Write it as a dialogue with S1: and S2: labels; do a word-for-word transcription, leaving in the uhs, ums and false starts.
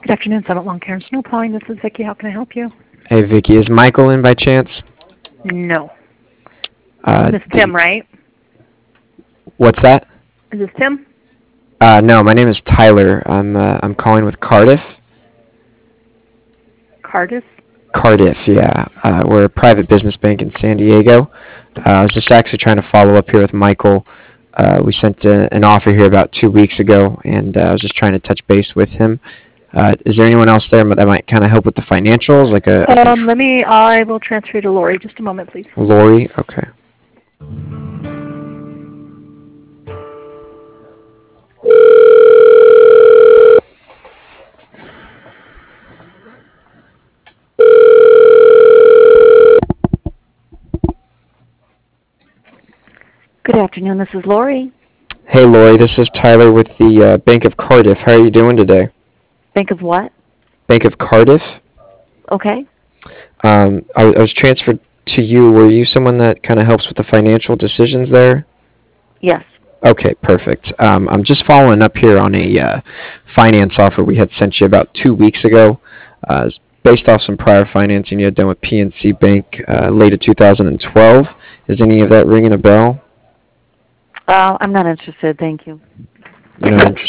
S1: Good afternoon, Summit Lawn Care and Snow Plowing. This is Vicki. How can I help you?
S2: Hey, Vicky, is Michael in by chance?
S1: No.
S2: Uh,
S1: This is
S2: did,
S1: Tim, right?
S2: what's that?
S1: Is this Tim?
S2: Uh, no, my name is Tyler. I'm uh, I'm calling with Cardiff.
S1: Cardis?
S2: Cardiff, yeah. Uh, we're a private business bank in San Diego. Uh, I was just actually trying to follow up here with Michael. Uh, we sent a, an offer here about two weeks ago, and uh, I was just trying to touch base with him. Uh, is there anyone else there that might kind of help with the financials, like a, a
S1: Um, let me, I will transfer you to Lori. Just a moment, please.
S2: Lori? Okay.
S1: Good afternoon, this is Lori.
S2: Hey, Lori, this is Tyler with the uh, Bank of Cardiff. How are you doing today?
S1: Think of what?
S2: Bank of Cardiff?
S1: Okay.
S2: Um, I, I was transferred to you. Were you someone that kind of helps with the financial decisions there?
S1: Yes.
S2: Okay, perfect. Um, I'm just following up here on a uh, finance offer we had sent you about two weeks ago. Uh, it's based off some prior financing you had done with P N C Bank uh, late of two thousand twelve. Is any of that ringing a bell?
S1: Uh, I'm not interested, thank you.
S2: You're not interested?